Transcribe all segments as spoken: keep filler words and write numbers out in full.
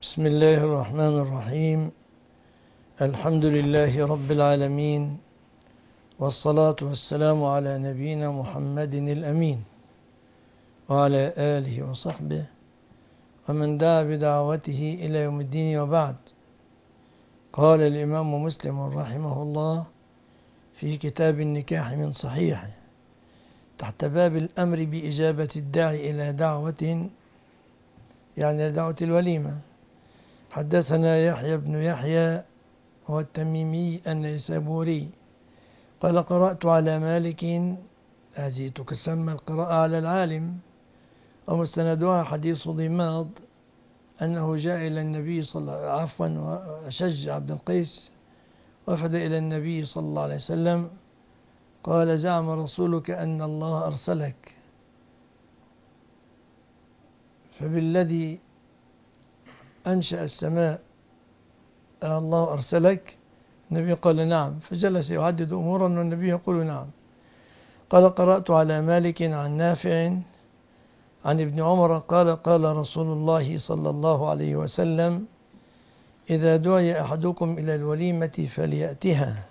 بسم الله الرحمن الرحيم. الحمد لله رب العالمين، والصلاة والسلام على نبينا محمد الأمين وعلى آله وصحبه ومن دعا بدعوته إلى يوم الدين، وبعد. قال الإمام مسلم رحمه الله في كتاب النكاح من صحيحه تحت باب الأمر بإجابة الداعي إلى دعوة، يعني دعوة الوليمة: حدثنا يحيى بن يحيى هو التميمي النيسابوري قال: قرأت على مالك، هذه تسمى القراءة على العالم، ومستندها حديث ضماض أنه جاء إلى النبي صلى الله عليه عفوا وأشج عبد القيس وفد إلى النبي صلى الله عليه وسلم قال: زعم رسولك أن الله أرسلك، فبالذي أنشأ السماء الله أرسلك؟ النبي قال: نعم. فجلس يعدد أمورا والنبي يقول: نعم. قال: قرأت على مالك عن نافع عن ابن عمر قال: قال رسول الله صلى الله عليه وسلم: إذا دعي أحدكم إلى الوليمة فليأتها.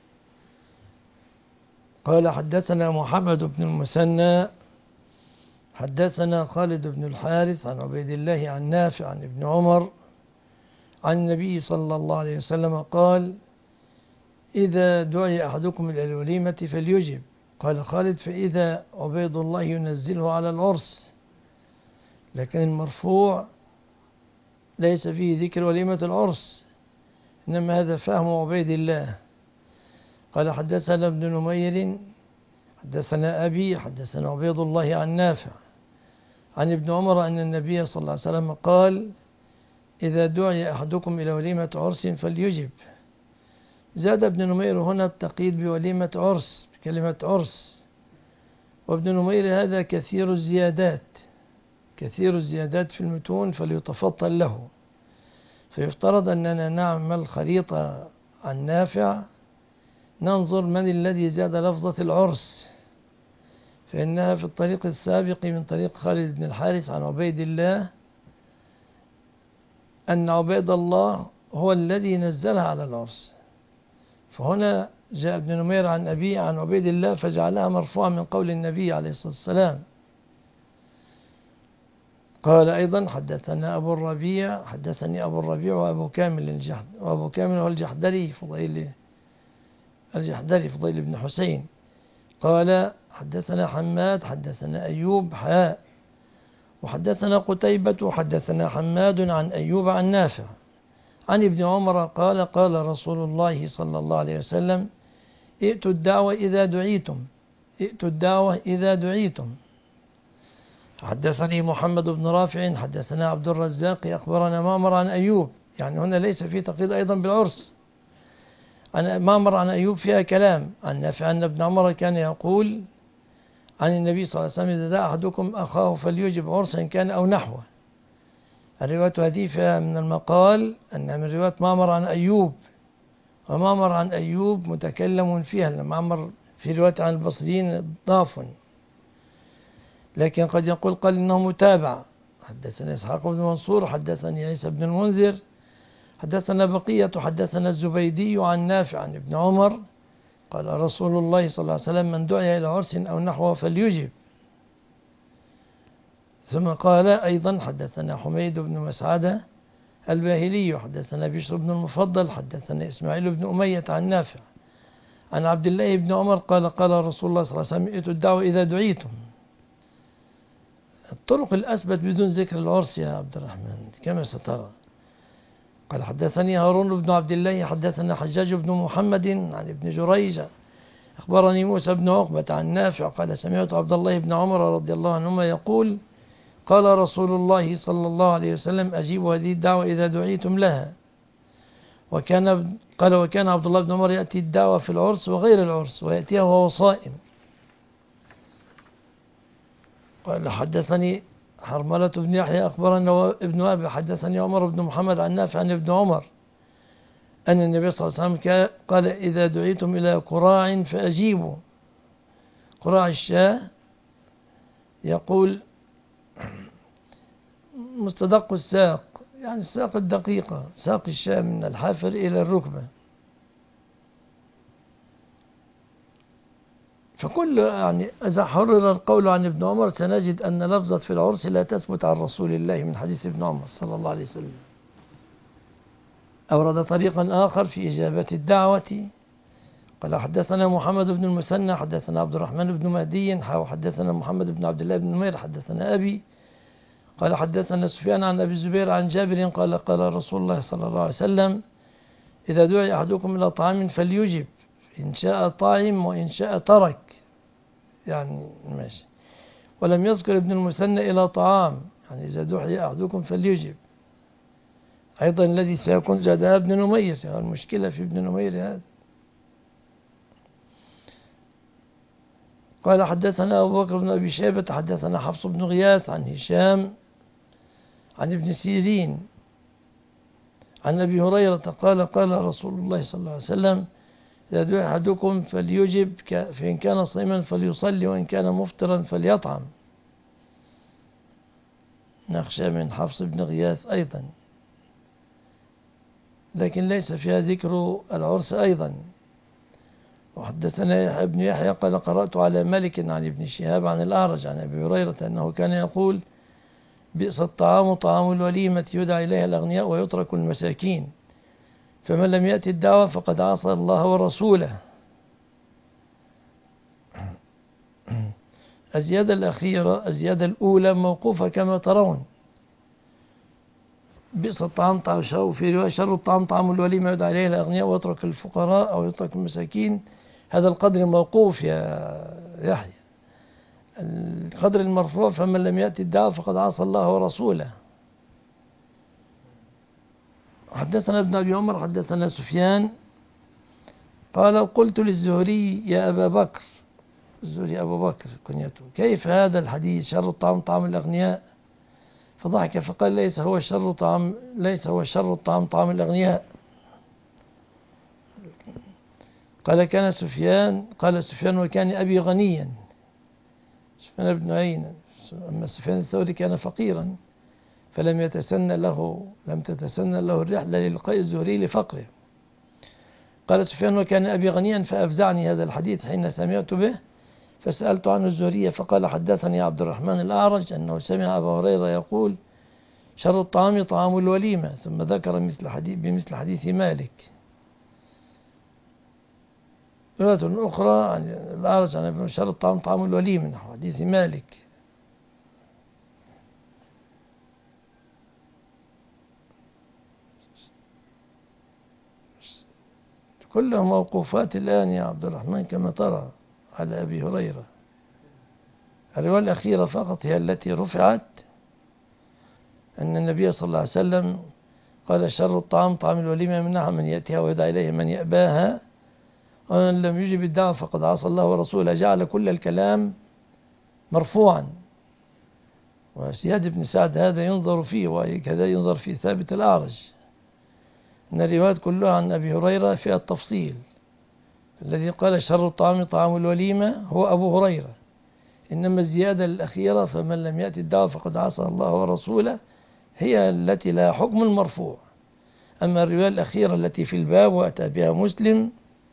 قال: حدثنا محمد بن المثنى حدثنا خالد بن الحارث عن عبيد الله عن نافع عن ابن عمر عن النبي صلى الله عليه وسلم قال: إذا دعي أحدكم إلى الوليمة فليجب. قال خالد: فإذا عبيد الله ينزله على العرس. لكن المرفوع ليس فيه ذكر وليمة العرس، إنما هذا فهم عبيد الله. قال: حدثنا ابن نمير حدثنا أبي حدثنا عبيد الله عن نافع عن ابن عمر أن النبي صلى الله عليه وسلم قال: إذا دعي أحدكم إلى وليمة عرس فليجب. زاد ابن نمير هنا التقييد بوليمة عرس بكلمة عرس، وابن نمير هذا كثير الزيادات كثير الزيادات في المتون فليتفضل له. فيفترض أننا نعمل خريطة عن نافع ننظر من الذي زاد لفظة العرس، فإنها في الطريق السابق من طريق خالد بن الحارث عن عبيد الله أن عبيد الله هو الذي نزلها على العرس. فهنا جاء ابن نمير عن أبي عن عبيد الله فجعلها مرفوعة من قول النبي عليه الصلاة والسلام. قال أيضا: حدثنا أبو الربيع حدثني أبو الربيع وأبو كامل الجحد وأبو كامل هو الجحدري فضيل الجحدري فضيل بن حسين قال: حدثنا حماد حدثنا أيوب حاء وحدثنا قتيبة حدثنا حماد عن أيوب عن نافع عن ابن عمر قال: قال رسول الله صلى الله عليه وسلم: ائتوا الدعوة إذا دعيتم ائتوا الدعوة إذا دعيتم. حدثني محمد بن رافع حدثنا عبد الرزاق أخبرنا معمر عن أيوب، يعني هنا ليس في تقييد أيضا بالعرس. عن معمر عن أيوب فيها كلام. عن نافع أن ابن عمر كان يقول عن النبي صلى الله عليه وسلم: إذا دعا أحدكم أخاه فليجب عرسا كان أو نحوه. الرواية هذه فيها من المقال أن من رواية معمر عن أيوب، ومعمر عن أيوب متكلم فيها، لأن معمر في رواية عن البصريين ضاف، لكن قد يقول قال إنه متابع. حدثنا إسحاق بن منصور حدثني عيسى بن المنذر حدثنا بقية حدثنا الزبيدي عن نافع عن ابن عمر قال: رسول الله صلى الله عليه وسلم: من دعي إلى عرس أو نحوه فليجب. ثم قال أيضا: حدثنا حميد بن مسعدة الباهلي حدثنا بشر بن المفضل حدثنا إسماعيل بن أمية عن نافع عن عبد الله بن عمر قال: قال رسول الله صلى الله عليه وسلم: ائتوا الدعوة إذا دعيتم. الطرق الأثبت بدون ذكر العرس يا عبد الرحمن كما سترى. قال: حدثني هارون بن عبد الله حدثنا حجاج بن محمد عن ابن جريج أخبرني موسى بن عقبة عن نافع قال: سمعت عبد الله بن عمر رضي الله عنهما يقول: قال رسول الله صلى الله عليه وسلم: أجيبوا هذه الدعوة إذا دعيتم لها. وكان قال: وكان عبد الله بن عمر يأتي الدعوة في العرس وغير العرس ويأتيها وهو صائم. قال: حدثني حرملة بن يحيى أخبرنا ابن أبي حدثني عمر بن محمد عن نافع عن ابن عمر أن النبي صلى الله عليه وسلم قال: إذا دعيتم إلى قراع فأجيبوا. قراع الشاة يقول مستدق الساق، يعني الساق الدقيقة، ساق الشاة من الحافر إلى الركبة. فكل يعني إذا حرر القول عن ابن عمر سنجد أن لفظة في العرس لا تثبت عن رسول الله من حديث ابن عمر صلى الله عليه وسلم. أورد طريقا آخر في إجابة الدعوة قال حدثنا محمد بن المثنى حدثنا عبد الرحمن بن مهدي حدثنا محمد بن عبد الله بن نمير حدثنا أبي قال حدثنا سفيان عن أبي الزبير عن جابر قال قال رسول الله صلى الله عليه وسلم إذا دعي أحدكم إلى طعام فليجب إن شاء طعم وإن شاء ترك، يعني ماشي. ولم يذكر ابن المثنى إلى طعام، يعني إذا دعي أحدكم فليجب. أيضا الذي سيكون جاء ابن نمير، يعني المشكلة في ابن نمير هذا. قال حدثنا أبو بكر بن أبي شيبة حدثنا حفص بن غياث عن هشام عن ابن سيرين عن أبي هريرة قال قال رسول الله صلى الله عليه وسلم إذا دعي أحدكم فليجب فإن كان صائما فليصلي وإن كان مفطرا فليطعم. نخشى من حفص بن غياث أيضا، لكن ليس فيها ذكر العرس أيضا. وحدثنا يحيى بن يحيى قال قرأت على مالك عن ابن شهاب عن الأعرج عن أبي هريرة أنه كان يقول بئس الطعام طعام الوليمة يدعى إليها الأغنياء ويترك المساكين، فمن لم يأتي الدعوة فقد عصى الله ورسوله. الزيادة الأخيرة الزيادة الأولى موقوفة كما ترون، بئس الطعام طعام شر، في رواية شر الطعام طعام الوليمة يدعى إليه الأغنياء ويترك الفقراء أو يترك المساكين. هذا القدر موقوف يا يحيى. القدر المرفوع فمن لم يأتي الدعوة فقد عصى الله ورسوله. حدثنا ابن أبي عمر حدثنا سفيان قال قلت للزهري يا أبا بكر، الزهري أبو بكر كنيته، كيف هذا الحديث شر الطعام طعام الأغنياء؟ فضحك فقال ليس هو الشر طعام ليس هو الشر الطعام طعام الأغنياء. قال كان سفيان قال سفيان وكان أبي غنيا، سفيان بن عيينة، أما سفيان الثوري كان فقيرا فلم يتسنى له لم تتسنى له الرحلة للقاء الزهري لفقره. قال سفيان وكان أبي غنيا فأفزعني هذا الحديث حين سمعت به فسألت عنه الزهري فقال حدثني عبد الرحمن الأعرج أنه سمع أبا هريرة يقول شر الطعام طعام الوليمة، ثم ذكر مثل حديث بمثل حديث مالك. رواية أخرى عن الأعرج عن ابن شر الطعام طعام الوليمة نحو حديث مالك. كلها موقوفات الآن يا عبد الرحمن كما ترى على أبي هريرة. الرواية الأخيرة فقط هي التي رفعت أن النبي صلى الله عليه وسلم قال شر الطعام طعام الوليمة منها من يأتيها ويدعى إليه من يأباها ومن لم يجب الدعوة فقد عصى الله ورسوله. جعل كل الكلام مرفوعا. وزياد بن سعد هذا ينظر فيه وكذا ينظر في ثابت الأعرج أن الروايات كلها عن أبي هريرة فيها التفصيل. الذي قال شر الطعام طعام الوليمة هو أبو هريرة، إنما الزيادة الأخيرة فمن لم يأتي الدعوة فقد عصى الله ورسوله هي التي لها حكم المرفوع. أما الرواية الأخيرة التي في الباب وأتى بها مسلم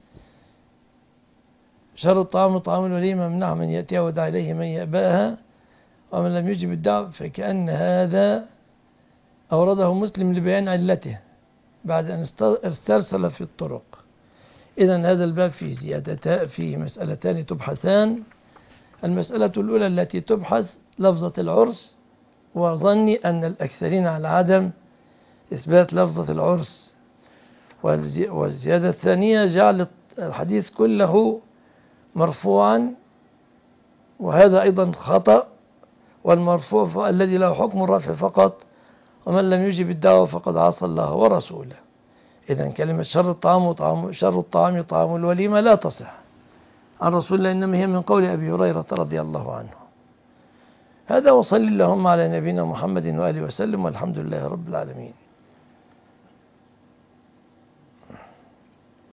شر الطعام طعام الوليمة منع من يأتيها ودعا إليه من يأباها ومن لم يجب الدعوة، فكأن هذا أورده مسلم لبيان علته بعد أن استرسل في الطرق. إذن هذا الباب فيه زيادتان، فيه مسألتان تبحثان. المسألة الأولى التي تبحث لفظة العرس، وظني أن الأكثرين على عدم إثبات لفظة العرس. والزيادة الثانية جعل الحديث كله مرفوعا، وهذا أيضا خطأ. والمرفوع الذي له حكم الرفع فقط، ومن لم يجب الدعوة فقد عصى الله ورسوله. إذن كلمة شر الطعام وطعام شر الطعام طعام الوليمة لا تصح عن رسول الله، إنما هي من قول أبي هريرة رضي الله عنه. هذا وصل اللهم على نبينا محمد وآله وسلم، والحمد لله رب العالمين.